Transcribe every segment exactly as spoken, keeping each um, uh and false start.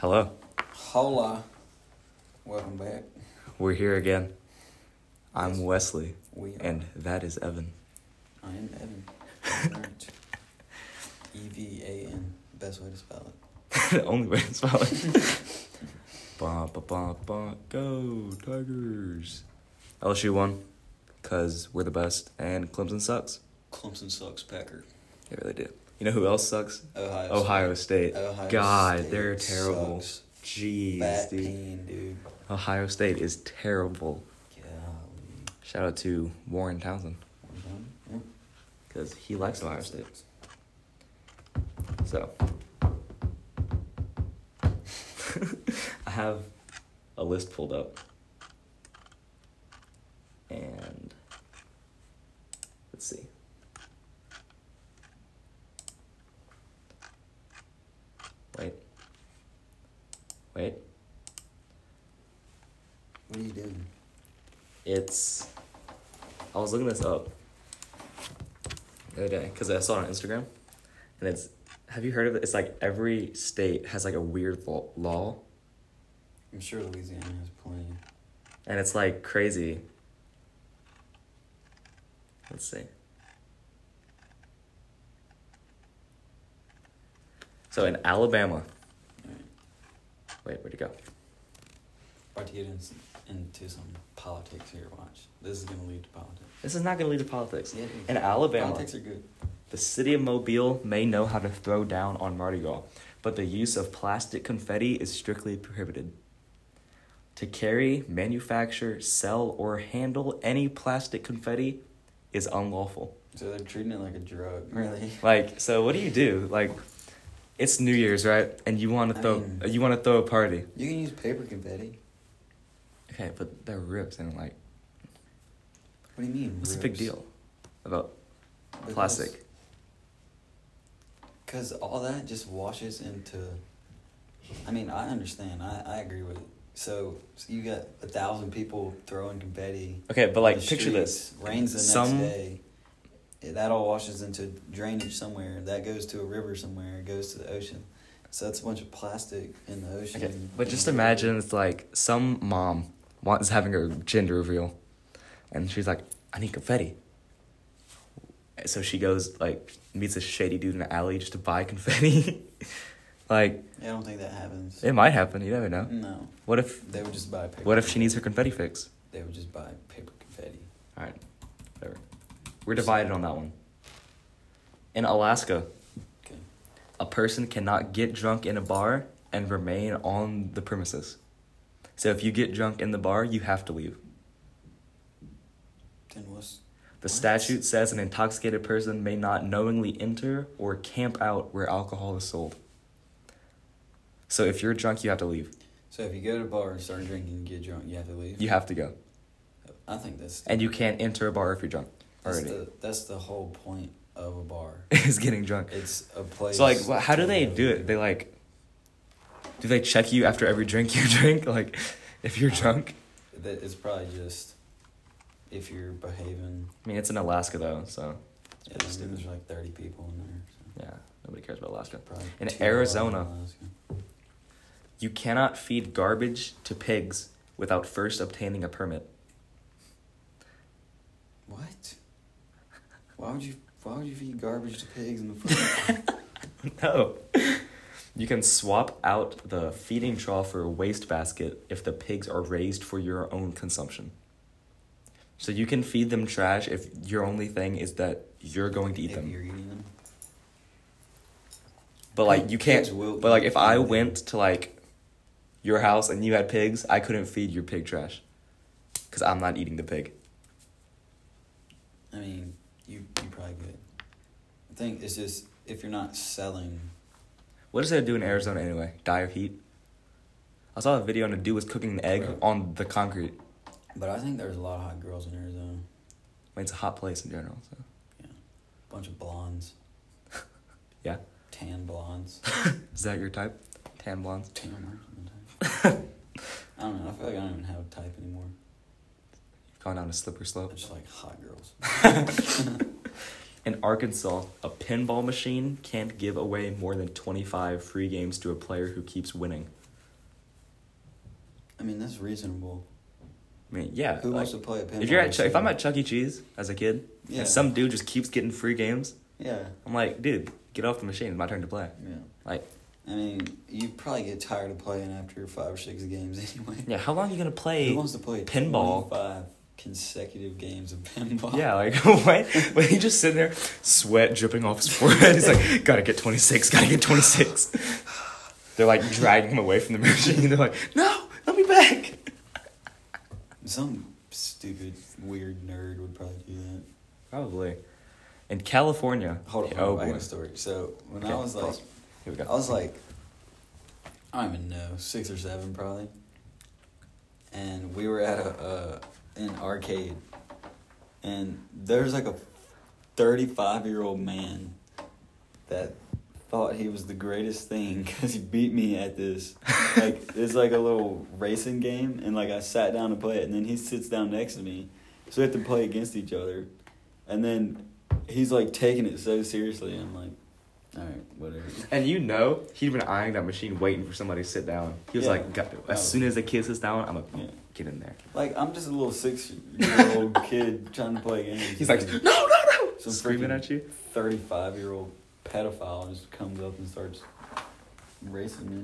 Hello. Hola. Welcome back. We're here again. I'm Yes, Wesley, We are. and that is Evan. I am Evan. Right. E V A N. Best way to spell it. The only way to spell it. Ba ba ba ba. Go Tigers! L S U won, cause we're the best, and Clemson sucks. Clemson sucks, Packer. They really do. You know who else sucks? Ohio. Ohio State. Ohio God, State they're terrible. sucks. Jeez, Back dude. pain, dude. Ohio State is terrible. Golly. Shout out to Warren Townsend, Yeah. cause he likes Ohio State. So, I have a list pulled up, and let's see. Wait. Wait. What are you doing? It's. I was looking this up the other day because I saw it on Instagram, and it's. Have you heard of it? It's like every state has like a weird lo- law, I'm sure Louisiana has plenty. and it's like crazy. Let's see. So in Alabama, Alright. wait, where'd it go? About to get in, into some politics here, watch. This is going to lead to politics. This is not going to lead to politics. Yeah, In Alabama, Politics are good. the city of Mobile may know how to throw down on Mardi Gras, but the use of plastic confetti is strictly prohibited. To carry, manufacture, sell, or handle any plastic confetti is unlawful. So they're treating it like a drug, really. Like, so what do you do? Like, it's New Year's, right? And you want to I throw mean- you want to throw a party. You can use paper confetti. Okay, but they're rips and like, What do you mean? what's the big deal about Because- plastic? Because all that just washes into. I mean, I understand. I, I agree with it. So, so you got a thousand people throwing confetti. Okay, but on like, the picture this. streets, Rains the Some- next day. It- that all washes into drainage somewhere. That goes to a river somewhere. It goes to the ocean. So that's a bunch of plastic in the ocean. Okay, but just imagine it's like some mom wants having her gender reveal, and she's like, "I need confetti." So she goes like meets a shady dude in the alley just to buy confetti. Like, Yeah, I don't think that happens. it might happen. You never know. No, What if? they would just buy paper. What if she needs her confetti fix? They would just buy paper confetti. All right, whatever. We're divided on that one. In Alaska, Okay. a person cannot get drunk in a bar and remain on the premises. So if you get drunk in the bar, you have to leave. Then what's The What? statute says an intoxicated person may not knowingly enter or camp out where alcohol is sold. So if you're drunk, you have to leave. so if you go to a bar and start drinking and get drunk, you have to leave. You have to go. I think that's And you can't enter a bar if you're drunk that's already. the that's the whole point of a bar. Is getting drunk. It's a place. So like, wha- how do to they go. do it? They like, do they check you after every drink you drink? Like, if you're drunk? That it's probably just if you're behaving. I mean, it's in Alaska though, so Yeah, there's, there's like thirty people in there. So yeah, nobody cares about Alaska. probably In two Arizona. hours in Alaska. You cannot feed garbage to pigs without first obtaining a permit. What? Why would you? Why would you feed garbage to pigs in the first place? No. You can swap out the feeding trough for a waste basket if the pigs are raised for your own consumption. So you can feed them trash if your only thing is that you're going to eat If them. you're eating them. But like you can't Pigs will but like eat if I anything. went to like your house and you had pigs, I couldn't feed your pig trash. Cuz I'm not eating the pig. I mean, you you probably could. I think it's just if you're not selling. What does that do in Arizona anyway? Die of heat? I saw a video and a dude was cooking an egg Bro. on the concrete. But I think there's a lot of hot girls in Arizona. I mean, it's a hot place in general, so. Bunch of blondes. Yeah. Tan blondes. Is that your type? Tan blondes? Tan sometimes. I don't know. I feel like I don't even have a type anymore. You've gone down a slippery I slope. just like hot girls. In Arkansas, a pinball machine can't give away more than twenty-five free games to a player who keeps winning. I mean, that's reasonable. I mean, yeah. Who like, wants to play a pinball? if you're at Ch- if machine? I'm at Chuck E. Cheese as a kid, Yeah. and some dude just keeps getting free games, Yeah. I'm like, dude, get off the machine. It's my turn to play. Yeah. Like, I mean, you probably get tired of playing after five or six games anyway. yeah, how long are you gonna play? Who wants to play pinball? twenty-five consecutive games of pinball? Yeah, like what? When he just sitting there, sweat dripping off his forehead. He's like, gotta get twenty-six, gotta get twenty-six. They're like dragging him away from the machine. They're like, no, let me back. Some stupid, weird nerd would probably do that. Probably. In California. Hold on, Oh I got boy. a story. So when Okay, I was like, pause. Here we go. I was like, I don't even know, six or seven probably, and we were at a uh, an arcade, and there's like a thirty-five year old man that thought he was the greatest thing because he beat me at this. Like it's like a little racing game, and like I sat down to play it, and then he sits down next to me, so we have to play against each other, and then he's like taking it so seriously. And I'm like, all right, whatever. And you know, he'd been eyeing that machine waiting for somebody to sit down. He was Yeah. like, "Got- as soon as the kid sits down, I'm going to Yeah. get in there. Like I'm just a little six-year-old kid trying to play games. He's like, no, no, no! Some Screaming freaking at you. thirty-five-year-old pedophile just comes up and starts racing me.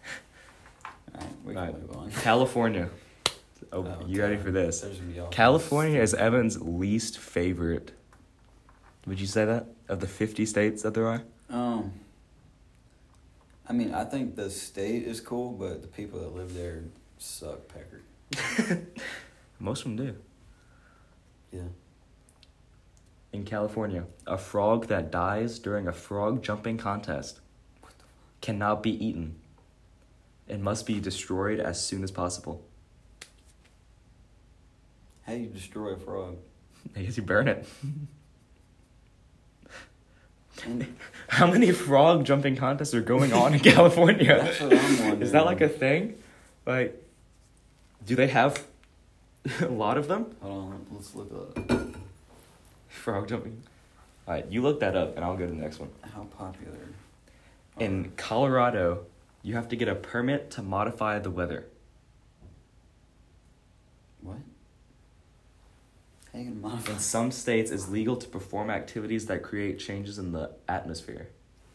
All right, we can Right. move on. California. Oh, Oh, you ready God. for this? There's gonna be all California is Evan's least favorite. Would you say that? Of the fifty states that there are? Um, I mean, I think the state is cool, but the people that live there suck pecker. Most of them do. Yeah. In California, a frog that dies during a frog jumping contest cannot be eaten. It must be destroyed as soon as possible. How do you destroy a frog? I guess you burn it. And How many frog jumping contests are going on in California? that's what I'm wondering. Is that like a thing? Like, do they have a lot of them? Hold on, let's look up. Frog jumping. All right, you look that up, and I'll go to the next one. How popular? In Colorado, you have to get a permit to modify the weather. What? How you gonna modify? In some states, it's legal to perform activities that create changes in the atmosphere.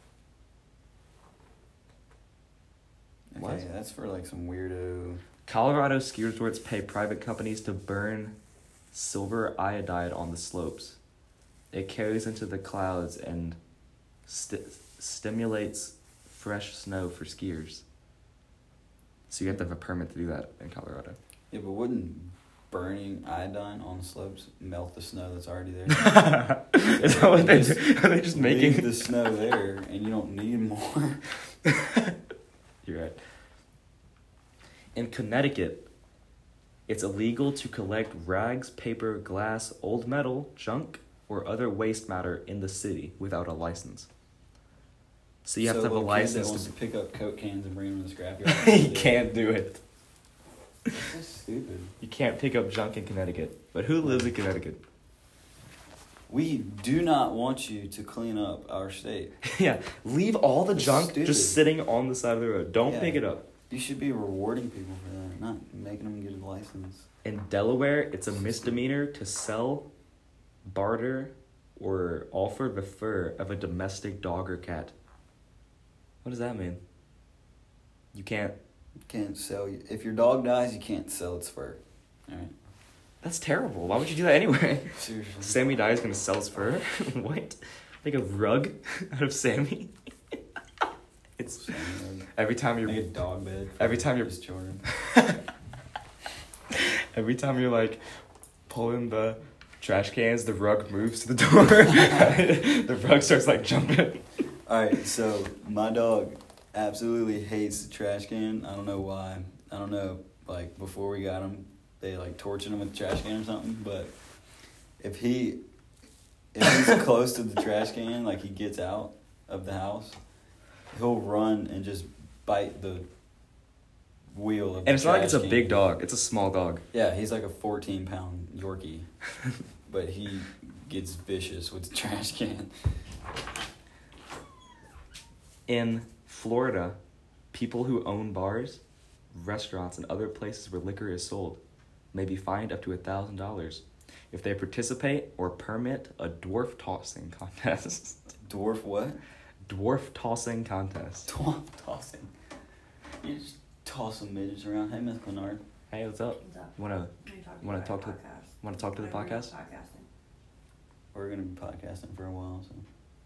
Okay, What? that's for like some weirdo. Colorado ski resorts pay private companies to burn silver iodide on the slopes. It carries into the clouds and st- stimulates fresh snow for skiers. So you have to have a permit to do that in Colorado. Yeah, but wouldn't burning iodine on the slopes melt the snow that's already there? Is that what they do? Are they just making Leave the snow there, and you don't need more. You're right. In Connecticut, it's illegal to collect rags, paper, glass, old metal, junk, or other waste matter in the city without a license. So you have So to have a little kid license that to. wants to pick up Coke cans and bring them to the scrapyard. You can't do it. That's stupid. You can't pick up junk in Connecticut. But who lives in Connecticut? We do not want you to clean up our state. Yeah, leave all the That's junk stupid. just sitting on the side of the road. Don't Yeah. pick it up. You should be rewarding people for that, not making them get a license. In Delaware, it's a misdemeanor to sell, barter, or offer the fur of a domestic dog or cat. What does that mean? You can't. You can't sell. If your dog dies, you can't sell its fur. All right. That's terrible. Why would you do that anyway? Seriously. Sammy dies gonna sell his fur? What? Like a rug out of Sammy? It's Sammy, every time like, you're make a dog bed. For every time you're- his children. every time you're like pulling the trash cans, the rug moves to the door. The rug starts like jumping. All right, so my dog absolutely hates the trash can. I don't know why. I don't know. Like before we got him, they like tortured him with the trash can or something. But if he if he's close to the trash can, like he gets out of the house, he'll run and just bite the wheel of the And it's not like it's a trash big can. dog. It's a small dog. Yeah, he's like a fourteen pound Yorkie, but he gets vicious with the trash can. In Florida, people who own bars restaurants, and other places where liquor is sold may be fined up to a thousand dollars if they participate or permit a dwarf tossing contest. Dwarf what? Dwarf tossing contest. Dwarf tossing. You just toss some midgets around. Hey, Miss Glenard. Hey, what's up? What's up? You wanna What are you talking wanna about? talk to Podcast. wanna talk to the Why are we not podcast? Podcasting. We're gonna be podcasting for a while, so.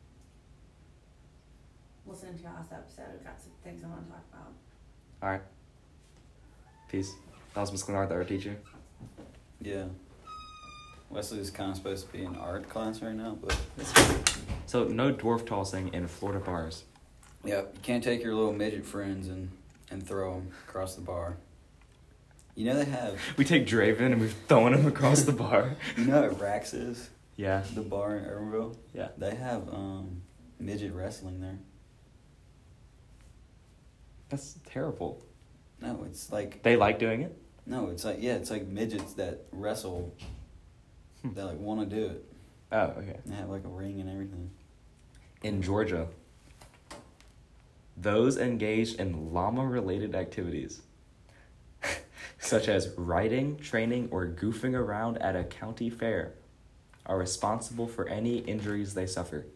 Listen to your last episode. We've got some things I want to talk about. All right. Peace. That was Miss Glenard, the art teacher. Yeah. Wesley's kind of supposed to be in art class right now, but. So no dwarf tossing in Florida bars. Yep, you can't take your little midget friends and, and throw them across the bar. You know they have. We take Draven and we're throwing him across the bar. You know what Rax is? Yeah. The bar in Irwinville? Yeah. They have um, midget wrestling there. That's terrible. No, it's like. They like doing it? No, it's like, yeah, it's like midgets that wrestle. Hmm. They like want to do it. Oh, okay. They have like a ring and everything. In Georgia, those engaged in llama-related activities, such as riding, training, or goofing around at a county fair, are responsible for any injuries they suffer.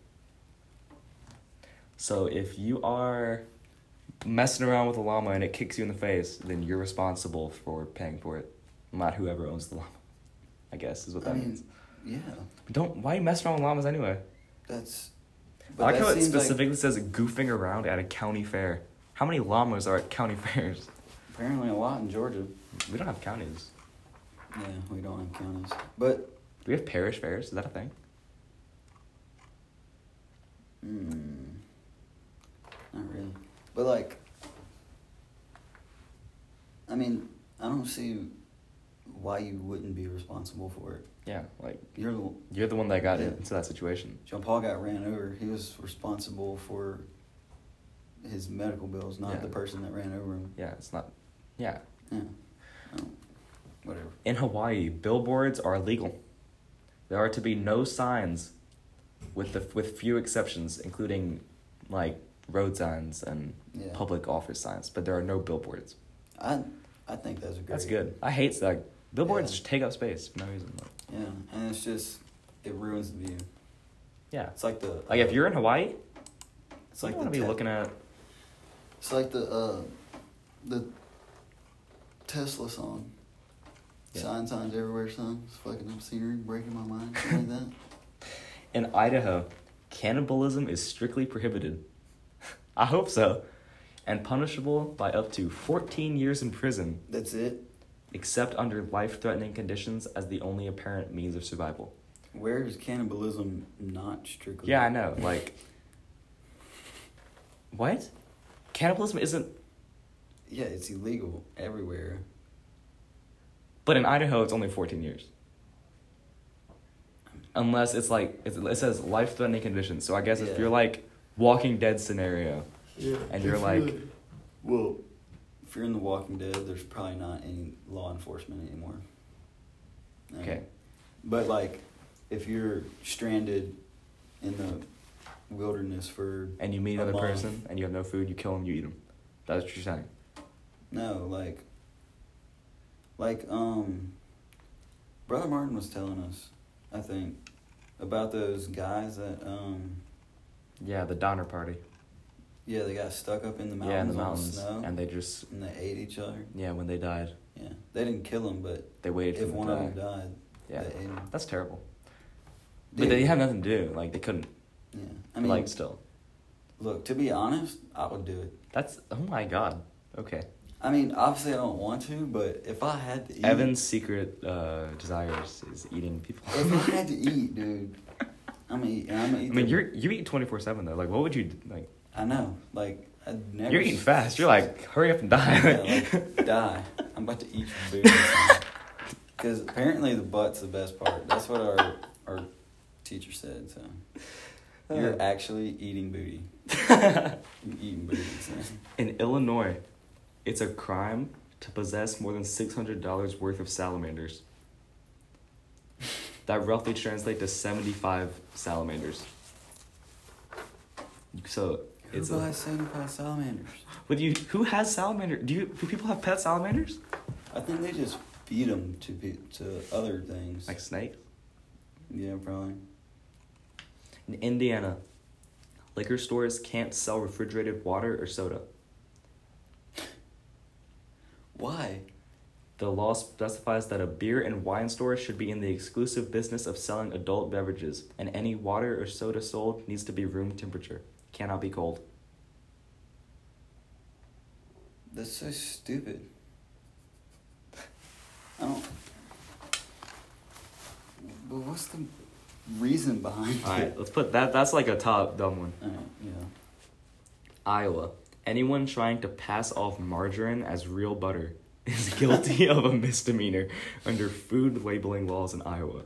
So if you are messing around with a llama and it kicks you in the face, then you're responsible for paying for it, not whoever owns the llama, I guess is what that I mean, means. yeah, Don't, why are you messing around with llamas anyway? that's. I like that how it seems specifically says goofing around at a county fair. How many llamas are at county fairs? Apparently a lot in Georgia. We don't have counties. Yeah, we don't have counties. But, Do we have parish fairs? Is that a thing? mm, not really. But, like, I mean, I don't see why you wouldn't be responsible for it. Yeah, like You're the you're the one that got Yeah. into that situation. John Paul got ran over. He was responsible for his medical bills, not Yeah. the person that ran over him. Yeah, it's not. Yeah. Yeah. Oh, whatever. In Hawaii, billboards are illegal. There are to be no signs, with the with few exceptions, including like road signs and Yeah. public office signs. But there are no billboards. I I think that's a great. That's good. I hate that. Billboards Yeah. just take up space for no reason. Like, Yeah, and it's just it ruins the view. yeah. It's like the Like if you're in Hawaii, it's you like don't want the to be te- looking at. It's like the uh the Tesla song. Yeah. Sign signs everywhere, son. It's fucking up scenery, breaking my mind, something like that. In Idaho, cannibalism is strictly prohibited. I hope so. And punishable by up to fourteen years in prison, That's it. except under life-threatening conditions as the only apparent means of survival. Where is cannibalism not strictly? Yeah, I know. Like, what? Cannibalism isn't. Yeah, it's illegal everywhere. But in Idaho, it's only fourteen years. Unless it's like it's, it says life-threatening conditions. So I guess Yeah. if you're like Walking Dead scenario, Yeah. and you're like, well, if you're in The Walking Dead, there's probably not any law enforcement anymore. Um, okay, But like, if you're stranded in the wilderness for and you meet a another month. person and you have no food, you kill them, you eat them. That's what you're saying. No, like, like, um, Brother Martin was telling us, I think, about those guys that, um, Yeah, the Donner Party. yeah, they got stuck up in the mountains, Yeah, in the on mountains, snow, and they just and they ate each other. yeah when they died, Yeah, they didn't kill them, but they waited for if them one to of die. them died, Yeah, they ate them. that's terrible. Dude, But they have nothing to do. Like they couldn't. Yeah, I I mean, like still. look, to be honest, I would do it. That's oh my god. Okay. I mean, obviously, I don't want to, but if I had to eat, Evan's secret uh, desires is eating people. if I had to eat, dude, I'm gonna eat. I'm gonna eat I mean, the- you're you eat twenty four seven though. Like, what would you do? Like? I know, like I'd never. You're eating fast. You're like, hurry up and die. Yeah, like, die. I'm about to eat your booty. Because apparently the butt's the best part. That's what our our teacher said. So you're actually eating booty. You're eating booty. So. In Illinois, it's a crime to possess more than six hundred dollars worth of salamanders. That roughly translates to seventy-five salamanders. So Who It's buys a. seventy-five salamanders? Would you? Who has salamander? Do you? Do people have pet salamanders? I think they just feed them to pe- to other things. Like snakes? Yeah, probably. In Indiana, liquor stores can't sell refrigerated water or soda. Why? The law specifies that a beer and wine store should be in the exclusive business of selling adult beverages, and any water or soda sold needs to be room temperature. Cannot be cold. That's so stupid. I don't. But what's the reason behind All right, it? let's put that. That's like a top dumb one. Alright, yeah. Iowa. Anyone trying to pass off margarine as real butter is guilty of a misdemeanor under food labeling laws in Iowa.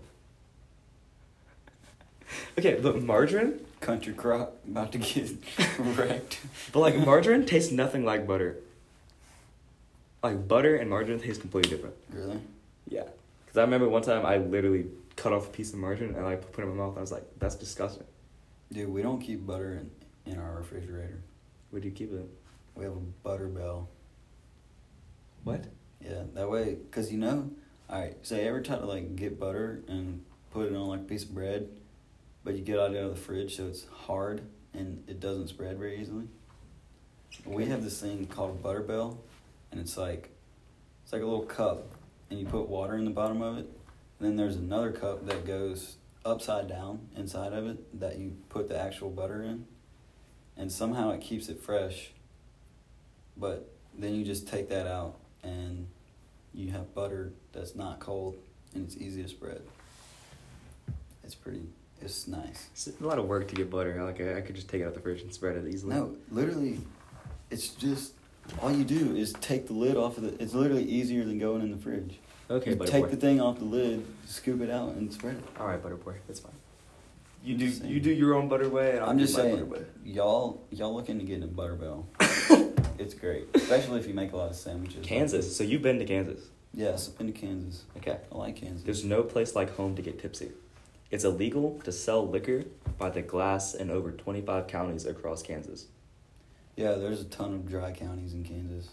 Okay, but margarine, Country crop about to get wrecked. but like margarine tastes nothing like butter. Like butter and margarine taste completely different. Really? Yeah, because I remember one time I literally cut off a piece of margarine and I put it in my mouth and I was like, "That's disgusting." Dude, we don't keep butter in, in our refrigerator. Where do you keep it? We have a butter bell. What? Yeah, that way, cause you know, alright, so you ever try to like get butter and put it on like a piece of bread, but you get it out of the fridge so it's hard and it doesn't spread very easily? We have this thing called a butter bell, and it's like, it's like a little cup, and you put water in the bottom of it, and then there's another cup that goes upside down inside of it that you put the actual butter in, and somehow it keeps it fresh, but then you just take that out and you have butter that's not cold and it's easy to spread. It's pretty, it's nice. It's a lot of work to get butter. Like I, I could just take it out the fridge and spread it easily. No, literally, it's just, all you do is take the lid off of the, it's literally easier than going in the fridge. Okay, You butter take boy. the thing off the lid, scoop it out, and spread it. All right, butter boy, that's fine. You I'm do just saying. you do your own butter way, and I'll I'm do just my saying, butter way. y'all, y'all look into getting a butter bell. It's great, especially if you make a lot of sandwiches. Kansas. So you've been to Kansas. Yes, I've been to Kansas. Okay. I like Kansas. There's no place like home to get tipsy. It's illegal to sell liquor by the glass in over twenty-five counties across Kansas. Yeah, there's a ton of dry counties in Kansas.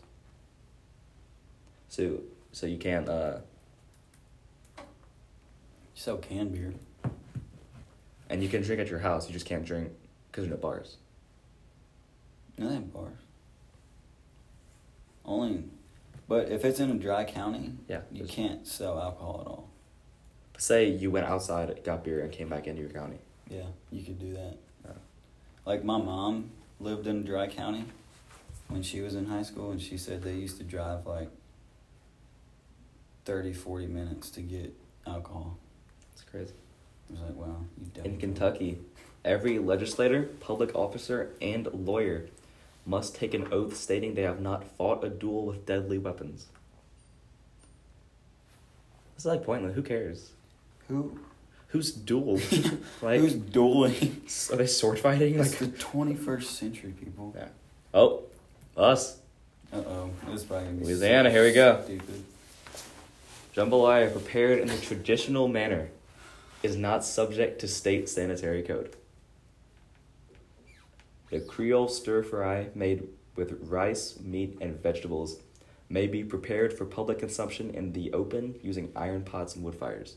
So so you can't uh You sell canned beer. and you can drink at your house. You just can't drink because there's no bars. No, they have bars. Only, but if it's in a dry county, Yeah. you there's- can't sell alcohol at all. Say you went outside, got beer, and came back into your county. Yeah, you could do that. Yeah. Like my mom lived in a dry county when she was in high school, and she said they used to drive like thirty, forty minutes to get alcohol. It's crazy. I was like, wow, you In definitely. Kentucky, every legislator, public officer, and lawyer must take an oath stating they have not fought a duel with deadly weapons. It's like pointless. Who cares? Who? Who's dueled? Like, Who's dueling? are they sword fighting? It's Like, the twenty-first century, people. yeah. Oh, us. Uh-oh. This is probably going to be Louisiana, so here we go. Stupid. Jambalaya prepared in the traditional manner is not subject to state sanitary code. The Creole stir fry made with rice, meat, and vegetables may be prepared for public consumption in the open using iron pots and wood fires.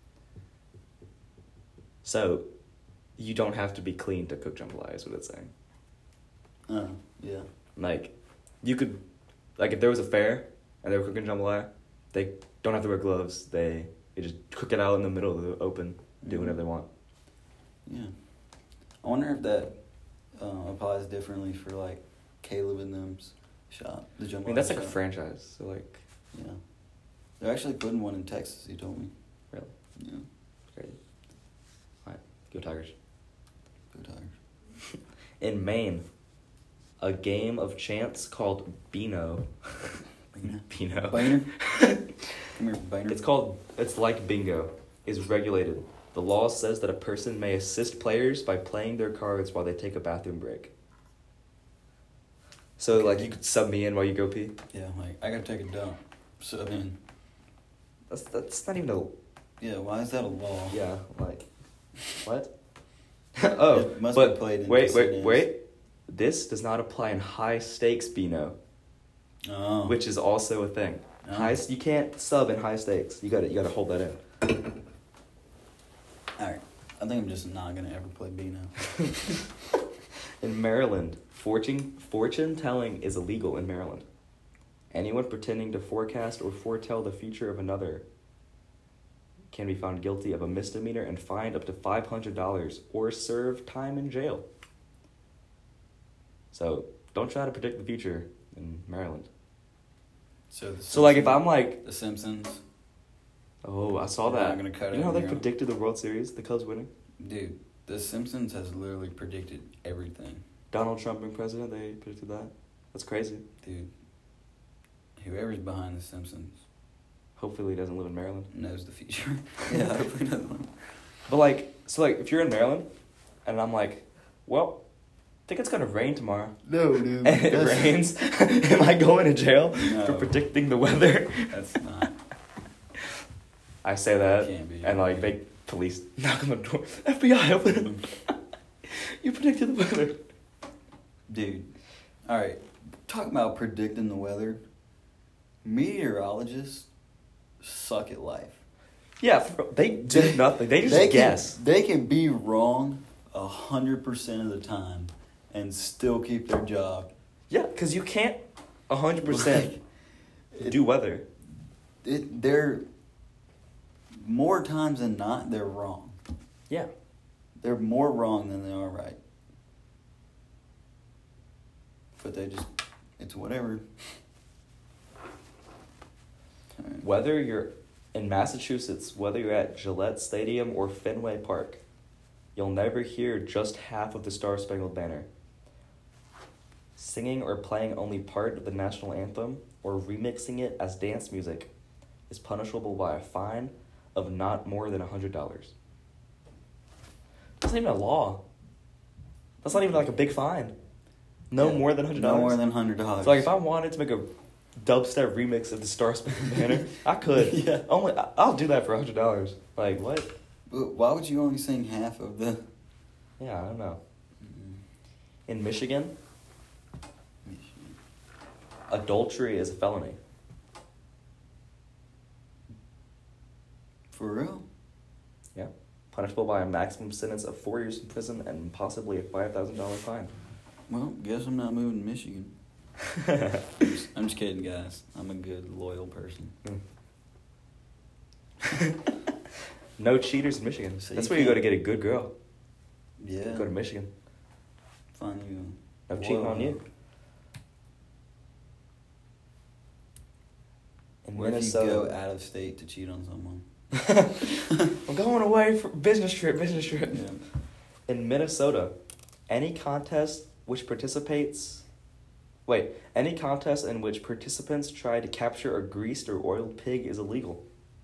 So, you don't have to be clean to cook jambalaya, is what it's saying. Oh, yeah. Like, you could, like, if there was a fair and they were cooking jambalaya, they don't have to wear gloves. They, they just cook it out in the middle of the open, do Mhm. whatever they want. Yeah. I wonder if that uh, applies differently for, like, Caleb and them's shop. The jambalaya I mean, that's like a shop. franchise, so, like, Yeah. They're actually putting one in Texas, he told me. really, Yeah. it's crazy. Alright, go Tigers. Go Tigers. In Maine, a game of chance called Beano. Beano. Beano. Boehner? Come here, Boehner. It's called, it's like bingo, is regulated. The law says that a person may assist players by playing their cards while they take a bathroom break. So, Okay. like, you could sub me in while you go pee? Yeah, like, I gotta take a dump. So, I mean, That's that's not even a... yeah, why is that a law? Yeah, like... What? Oh, It must but be played in wait, wait, casinos. wait. This does not apply in high stakes Beano, Oh. which is also a thing. Oh. High, you can't sub in high stakes. You got to you got to hold that in. Alright. I think I'm just not gonna ever play Beano. In Maryland, fortune fortune telling is illegal in Maryland. Anyone pretending to forecast or foretell the future of another can be found guilty of a misdemeanor and fined up to five hundred dollars or serve time in jail. So don't try to predict the future in Maryland. So, the So like if Simpsons- I'm like, The Simpsons, oh, I saw We're that. not gonna cut You know how it, they you know? predicted the World Series, the Cubs winning? dude, The Simpsons has literally predicted everything. Donald Trump being president, they predicted that. That's crazy. Dude, whoever's behind The Simpsons Hopefully he doesn't live in Maryland. knows the future. Yeah, hopefully doesn't. But like, so like, if you're in Maryland, and I'm like, well, I think it's gonna rain tomorrow, No, dude. and it rains, am I going to jail No. for predicting the weather? That's not. I say that, Can't be. and like, they police knock on the door. F B I, open it. You predicted the weather. Dude, alright. Talking about predicting the weather, meteorologists suck at life. Yeah, for- they do They- nothing. They just they guess. Can, they can be wrong a hundred percent of the time and still keep their job. Yeah, because you can't a hundred percent do weather. It, they're more times than not they're wrong. Yeah. They're more wrong than they are right. But they just it's whatever. Alright. Whether you're in Massachusetts, whether you're at Gillette Stadium or Fenway Park, you'll never hear just half of the Star Spangled Banner. Singing or playing only part of the national anthem or remixing it as dance music is punishable by a fine of not more than one hundred dollars. That's not even a law. That's not even like a big fine. No Yeah, more than one hundred dollars. No more than one hundred dollars. So like if I wanted to make a dubstep remix of the Star Spangled Banner, I could. Yeah. Only I- I'll do that for one hundred dollars. Like what? But why would you only sing half of the Yeah, I don't know. In Michigan, adultery is a felony. For real? Yeah. Punishable by a maximum sentence of four years in prison and possibly a five thousand dollars fine. Well, guess I'm not moving to Michigan. I'm, just, I'm just kidding, guys. I'm a good, loyal person. No cheaters in Michigan. So That's you where you go to can't- get a good girl. Yeah. Go to Michigan. Find you. No cheating on you. In Where if you Minnesota. go out of state to cheat on someone? I'm going away for business trip, business trip. Yeah. In Minnesota, any contest which participates wait, any contest in which participants try to capture a greased or oiled pig is illegal.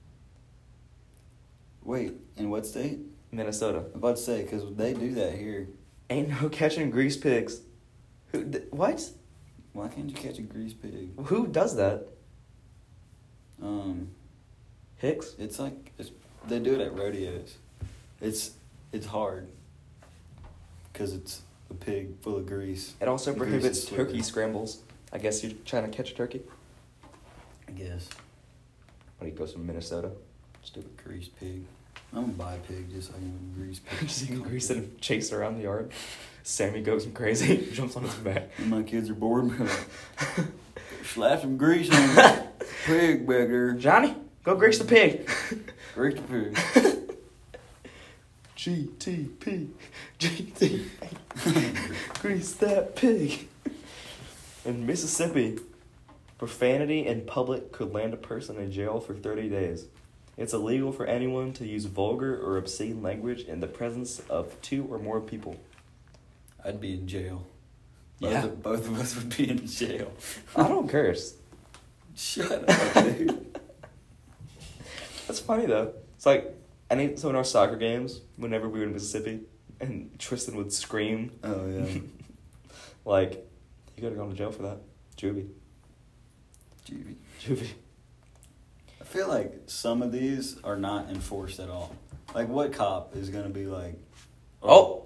Wait, in what state? Minnesota. I'm about to say, because they do that here. Ain't no catching greased pigs. Who th- what? Why can't you catch a greased pig? Who does that? Um, Hicks? it's like it's, they do it at rodeos. It's it's hard because it's a pig full of grease. It also Grease prohibits is slippery. turkey scrambles. I guess you're trying to catch a turkey. I guess. When he goes from Minnesota. Stupid. Greased pig. I'm gonna buy a pig just so I can grease pig. Just you can grease it and chase it around the yard. Sammy goes crazy, jumps on his back. And my kids are bored. But like, slap some grease on the pig back there. Johnny, go grease the pig. Grease the pig. G T P, G T P, grease that pig. In Mississippi, profanity in public could land a person in jail for thirty days. It's illegal for anyone to use vulgar or obscene language in the presence of two or more people. I'd be in jail. Both, Yeah. of, both of us would be in jail. I don't curse. Shut up, dude. That's funny though. It's like any so in our soccer games, whenever we were in Mississippi, and Tristan would scream, Oh, yeah. like, "You gotta go to jail for that, juvie, Juvie. juvie." I feel like some of these are not enforced at all. Like, what cop is going to be like, Oh,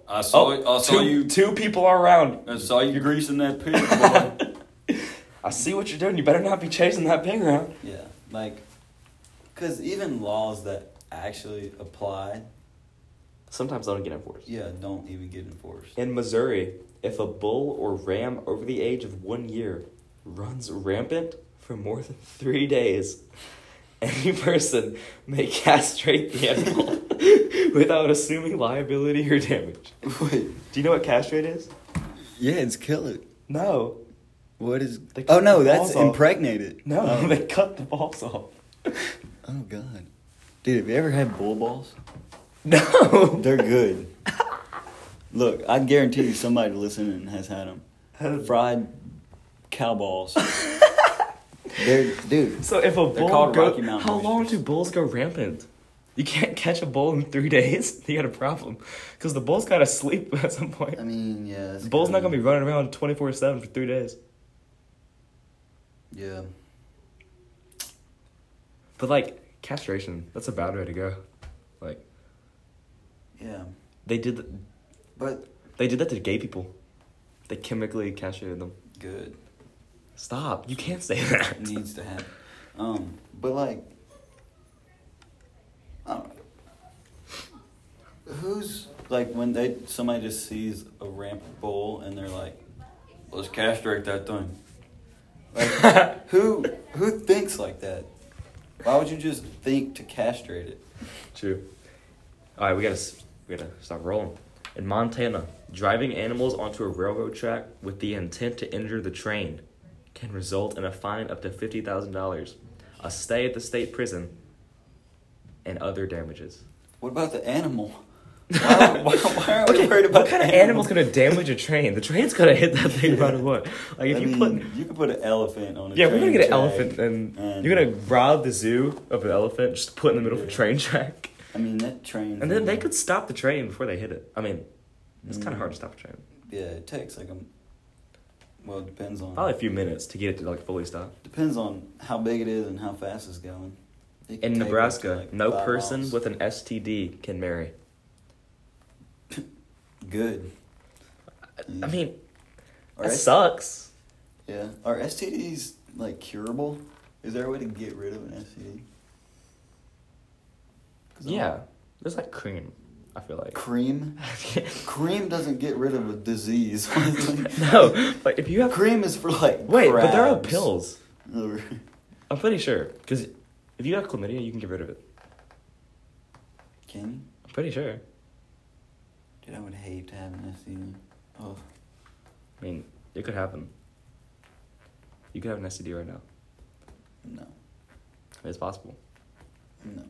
I saw Oh, it. I saw two, you. two people are around. I saw you greasing that pig, boy. I see what you're doing. You better not be chasing that pig around. Yeah, like, because even laws that actually apply, Sometimes they don't get enforced. yeah, don't even get enforced. In Missouri, if a bull or ram over the age of one year runs rampant for more than three days, any person may castrate the animal without assuming liability or damage. Wait, Do you know what castrate is? yeah, it's kill it. No. What is? They cut Oh no, the that's balls off. impregnated. No, Oh. they cut the balls off. Oh god, dude, have you ever had bull balls? No. They're good. Look, I guarantee you somebody listening has had them. Fried cow balls. They're, dude. So if a They're bull called go, Rocky Mountain how long oysters. do bulls go rampant? You can't catch a bull in three days. You got a problem, because the bull's gotta sleep at some point. I mean, yeah. The bull's not gonna be running around twenty four seven for three days. Yeah. But like castration, that's a bad way to go. Like Yeah. they did, th- But they did that to gay people. They chemically castrated them. good. Stop! You can't say that. It needs to happen. Um, but like, I don't know. Who's like when they somebody just sees a rampant bull and they're like, let's castrate that thing. Like, who who thinks like that? Why would you just think to castrate it? True. All right, we gotta s- we gotta stop rolling. In Montana, driving animals onto a railroad track with the intent to injure the train can result in a fine up to fifty thousand dollars, a stay at the state prison, and other damages. What about the animal? Why, why, why are we worried about What kind the of animal's gonna damage a train? The train's gonna hit that thing no matter what. Like if I you mean, put. you could put an elephant on a Yeah, we're gonna train get an track. elephant, and, and- you're gonna rob the zoo of an elephant, just put it in the middle of a Yeah. train track, I mean, that train. and then they could stop the train before they hit it. I mean, it's kind Mm. of hard to stop a train. Yeah, it takes like a. Well, it depends on. Probably a few minutes to get it to like fully stop. Depends on how big it is and how fast it's going. It can In take Nebraska, up to, like, no five person miles. with an S T D can marry. Good. I mean, Are that S- sucks. Yeah. Are S T Ds like curable? Is there a way to get rid of an S T D? 'Cause I'm- Yeah, there's like cream. I feel like. Cream. Cream doesn't get rid of a disease. honestly. No, but if you have Cream is for like. wait, but there are crabs. pills. Or- I'm pretty sure because if you have chlamydia, you can get rid of it. Can you? I'm pretty sure. Dude, I would hate to have an S T D. Oh. I mean, it could happen. You could have an S T D right now. No. It's possible. No.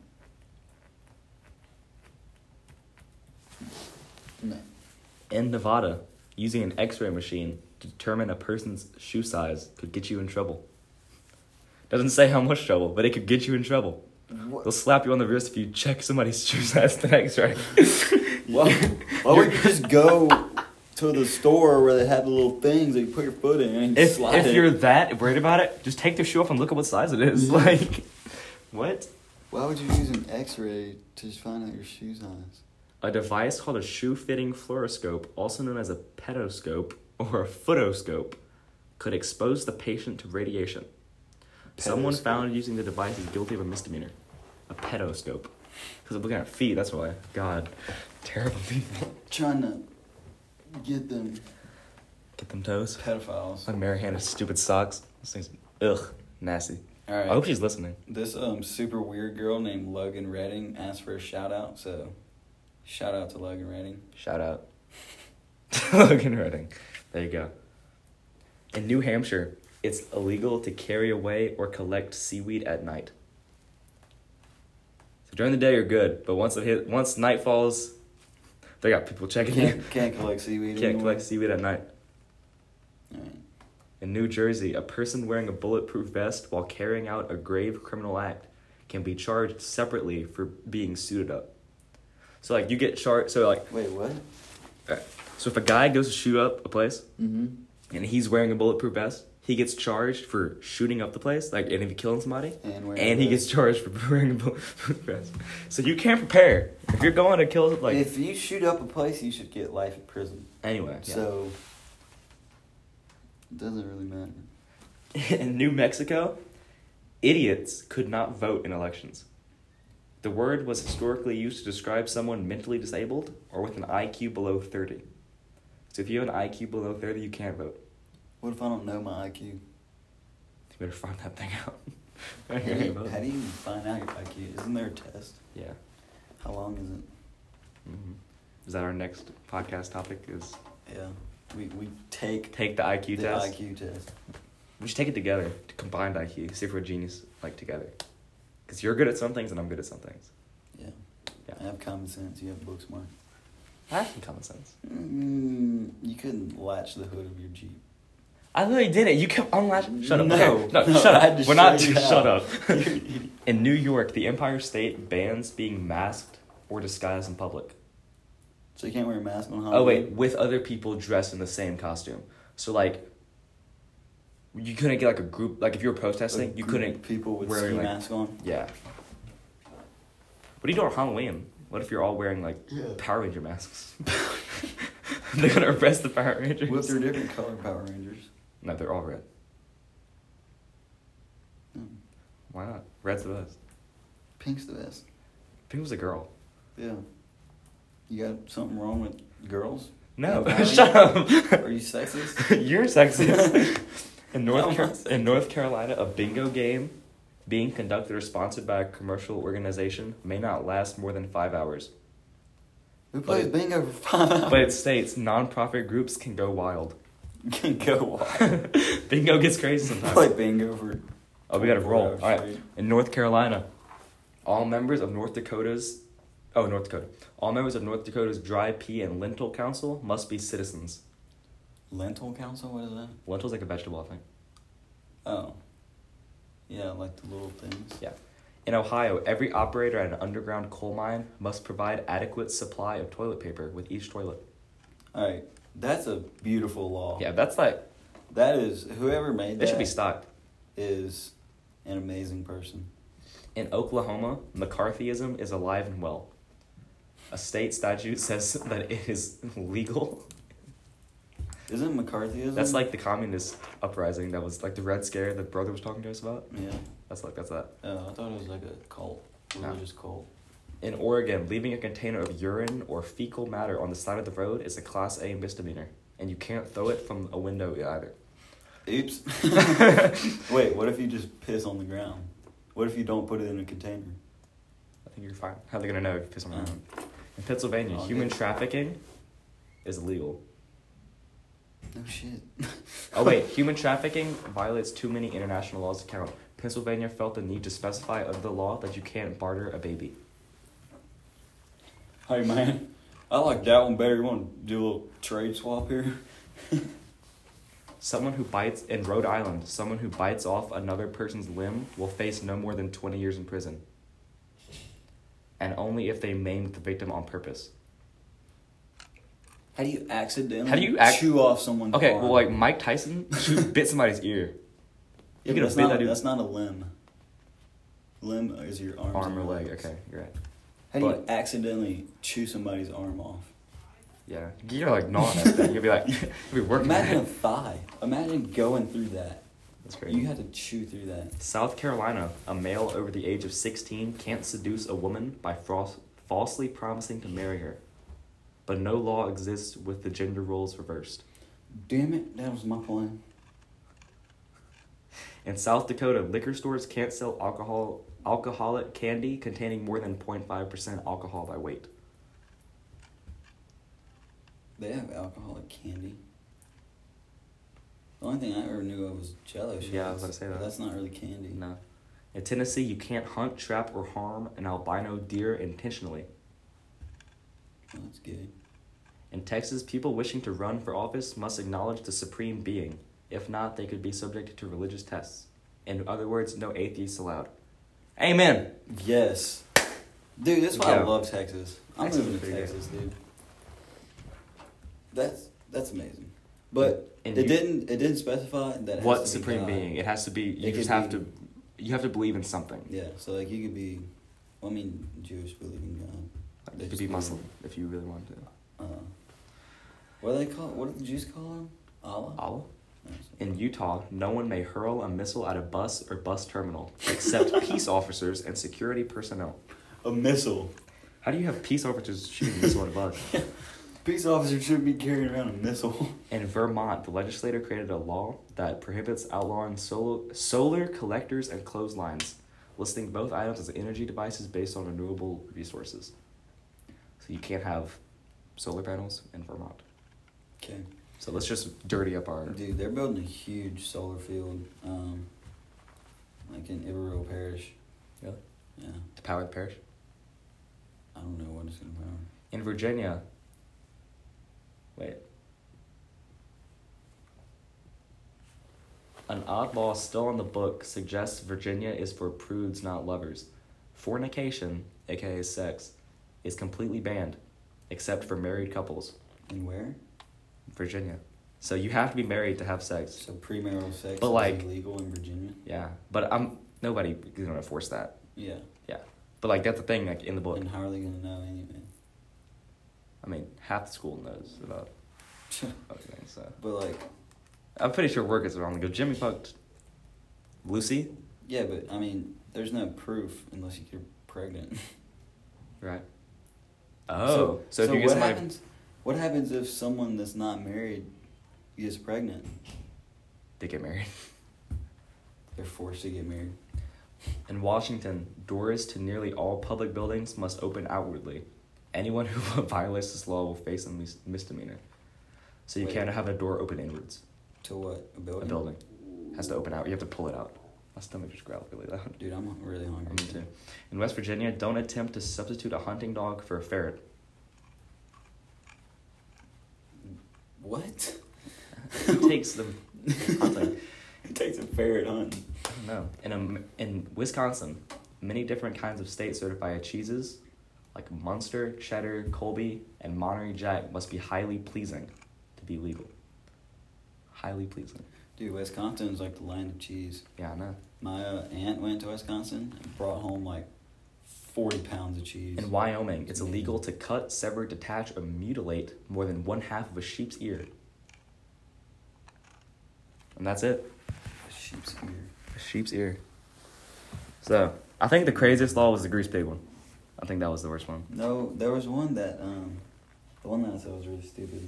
No. In Nevada, using an X-ray machine to determine a person's shoe size could get you in trouble. Doesn't say how much trouble, but it could get you in trouble. What? They'll slap you on the wrist if you check somebody's shoe size with an X-ray. Why, why would you just go to the store where they have the little things that you put your foot in and you If slide if it? you're that worried about it, just take the shoe off and look at what size it is. Yeah. Like, what? Why would you use an X-ray to just find out your shoe size? A device called a shoe-fitting fluoroscope, also known as a petoscope or a footoscope, could expose the patient to radiation. Someone Petoscope. found using the device is guilty of a misdemeanor. A petoscope. Because I'm looking at feet, that's why. God. Terrible people. Trying to get them Get them toes. pedophiles. Like Mary Hannah's stupid socks. Those things, ugh, nasty. All right. I hope she's listening. This um super weird girl named Logan Redding asked for a shout out, so shout out to Logan Redding. Shout out. Logan Redding. There you go. In New Hampshire, it's illegal to carry away or collect seaweed at night. So during the day you're good, but once it hit, once night falls, they got people checking you. Can't, can't collect seaweed Can't anymore. collect seaweed at night. All right. In New Jersey, a person wearing a bulletproof vest while carrying out a grave criminal act can be charged separately for being suited up. So like you get charged. So like Wait, what? so if a guy goes to shoot up a place Mm-hmm. and he's wearing a bulletproof vest, he gets charged for shooting up the place, like, and if he killing somebody, And, wearing and a he vest. gets charged for wearing a bulletproof vest. So you can't prepare. If you're going to kill, like... if you shoot up a place, you should get life in prison. Anyway, yeah. So, it doesn't really matter. In New Mexico, idiots could not vote in elections. The word was historically used to describe someone mentally disabled or with an I Q below thirty. So if you have an I Q below thirty, you can't vote. What if I don't know my I Q? You better find that thing out. How do, you, how do you even find out your I Q? Isn't there a test? Yeah. How long is it? Mm-hmm. Is that our next podcast topic? Is Yeah. We we take take the I Q the test? I Q test. We should take it together, to combined I Q, see if we're genius, like, together. Because you're good at some things and I'm good at some things. Yeah. Yeah. I have common sense. You have book smart. I have some common sense. Mm, you couldn't latch the hood of your Jeep. I literally did it. You kept unlatching. Shut up. No, Okay. No, no, shut I had up. to We're not. show you Shut how. up. In New York, the Empire State bans being masked or disguised in public. So you can't wear a mask on Halloween? Oh wait, with other people dressed in the same costume. So like, you couldn't get like a group. Like if you were protesting, A you group couldn't of people with wear, ski like- mask on? Yeah. What do you do on Halloween? What if you're all wearing like Yeah. Power Ranger masks? They're gonna arrest the Power Rangers. What if they're different color Power Rangers? No, they're all red. Hmm. Why not? Red's the best. Pink's the best. Pink was a girl. Yeah. You got something wrong with girls? No, Yeah, shut up. Are you sexist? You're sexist. In North How am I Car- sexist? in North Carolina, a bingo game being conducted or sponsored by a commercial organization may not last more than five hours. Who plays But bingo for five hours? But it states nonprofit groups can go wild. Can go wild. Bingo gets crazy sometimes. Play bingo for Oh, we gotta twenty-four roll. hours All right. straight. In North Carolina, all members of North Dakota's, oh, North Dakota. All members of North Dakota's Dry Pea and Lentil Council must be citizens. Lentil Council? What is that? Lentil's like a vegetable, I think. Oh. Yeah, like the little things. Yeah. In Ohio, every operator at an underground coal mine must provide adequate supply of toilet paper with each toilet. Alright. That's a beautiful law. Yeah, that's like, That is, whoever made they that should be stocked. is an amazing person. In Oklahoma, McCarthyism is alive and well. A state statute says that it is legal. Isn't McCarthyism? That's like the communist uprising that was like the Red Scare that brother was talking to us about. Yeah. That's like, that's that. Oh, I thought it was like a cult. No. Religious cult. In Oregon, leaving a container of urine or fecal matter on the side of the road is a Class A misdemeanor, and you can't throw it from a window either. Oops. Wait, what if you just piss on the ground? What if you don't put it in a container? I think you're fine. How are they gonna know if you piss on the Oh. ground? In Pennsylvania, Oh, human good. trafficking is illegal. No shit. Oh wait, human trafficking violates too many international laws to count. Pennsylvania felt the need to specify under the law that you can't barter a baby. Hey man, I like that one better. You want to do a little trade swap here? Someone who bites in Rhode Island, someone who bites off another person's limb will face no more than twenty years in prison. And only if they maimed the victim on purpose. How do you accidentally How do you ac- chew off someone's Okay, arm? well, like Mike Tyson shoot, bit somebody's ear. yeah, you but could that's, have bit not, that dude- that's not a limb. Limb is your arms Arm or and leg. legs. Okay, you're right. How do you But- accidentally chew somebody's arm off? Yeah, you're like gnawing that thing. You'll be like, you'll be working. Imagine a it. thigh. Imagine going through that. That's crazy. You had to chew through that. South Carolina, a male over the age of sixteen can't seduce a woman by fros- falsely promising to marry her. But no law exists with the gender roles reversed. Damn it, that was my plan. In South Dakota, liquor stores can't sell alcohol alcoholic candy containing more than zero point five percent alcohol by weight. They have alcoholic candy. The only thing I ever knew of was Jello shots. Yeah, I was about to say but that. That's not really candy. No. In Tennessee, you can't hunt, trap, or harm an albino deer intentionally. Well, that's good. In Texas, people wishing to run for office must acknowledge the supreme being. If not, they could be subject to religious tests. In other words, no atheists allowed. Amen. Yes. Dude, that's why I Yeah. love Texas. I'm Texas moving is to pretty Texas, dude. That's that's amazing. But And it you- didn't. It didn't specify that. It has What to be supreme God. being? It has to be. You It just could have be- to. You have to believe in something. Yeah. So like you could be. Well, I mean, Jewish believe in God. Like, They you could just be believe- Muslim if you really want to. Uh, what do they call? What do the Jews call him? Allah. Allah. No, In Utah, no one may hurl a missile at a bus or bus terminal except peace officers and security personnel. a missile. How do you have peace officers shooting a missile at a bus? Peace officers shouldn't be carrying around a missile. In Vermont, the legislature created a law that prohibits outlawing solar, solar collectors and clotheslines, listing both items as energy devices based on renewable resources. So you can't have solar panels in Vermont. Okay. So let's just dirty up our... Dude, they're building a huge solar field, um, like in Iberville Parish. Really? Yeah. To power the parish. I don't know what it's gonna power. In Virginia... Wait. An odd law still on the book suggests Virginia is for prudes, not lovers. Fornication, aka sex, is completely banned, except for married couples. And where? Virginia. So you have to be married to have sex. So premarital sex But, is like- illegal in Virginia? Yeah, but I'm nobody is gonna enforce that. Yeah. But like that's the thing, like in the book. And how are they gonna know anyway? I mean, half the school knows about other things. So But like, I'm pretty sure work is wrong. Like if Jimmy fucked Lucy, yeah, but I mean, there's no proof unless you get pregnant. right? Oh, so, if you get what somebody, happens? What happens if someone that's not married gets pregnant? they get married. They're forced to get married. In Washington, doors to nearly all public buildings must open outwardly. Anyone who violates this law will face a mis- misdemeanor. So you Wait. can't have a door open inwards. To what? A building? A building has to open out. You have to pull it out. My stomach just growled really loud. Dude, I'm really hungry. Me too. In West Virginia, don't attempt to substitute a hunting dog for a ferret. What? Who takes them hunting? It takes a ferret hunting. I don't know. In, a, in Wisconsin, many different kinds of state-certified cheeses, like Munster, Cheddar, Colby, and Monterey Jack, must be highly pleasing to be legal. Highly pleasing. Dude, Wisconsin's like the land of cheese. Yeah, I know. My uh, aunt went to Wisconsin and brought home like forty pounds of cheese. In Wyoming, it's illegal to cut, sever, detach, or mutilate more than one half of a sheep's ear. And that's it. A sheep's ear. A sheep's ear. So, I think the craziest law was the grease pig one. I think that was the worst one. No, there was one that, um, the one that I said was really stupid.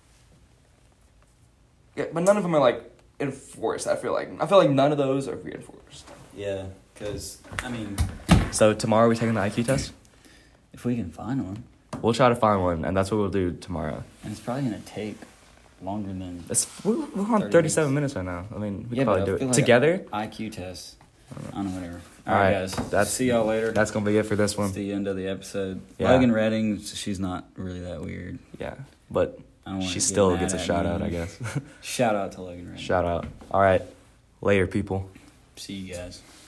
Yeah, but none of them are like enforced. I feel like I feel like none of those are reinforced. Yeah, because, I mean, So tomorrow we taking the I Q test. if we can find one. We'll try to find one, and that's what we'll do tomorrow. And it's probably going to take longer than It's, we're, we're on thirty thirty-seven minutes. right now. I mean, we Yeah, could but probably I do feel it like together. I Q tests. I don't know, whatever. All All right, right, guys. that's- See y'all later. That's gonna be it for this It's one. the end of the episode. Yeah. Logan Redding, she's not really that weird. Yeah, but I don't want she still gets a shout out, I guess. Shout out to Logan Redding. Shout out. All right, later, people. See you guys.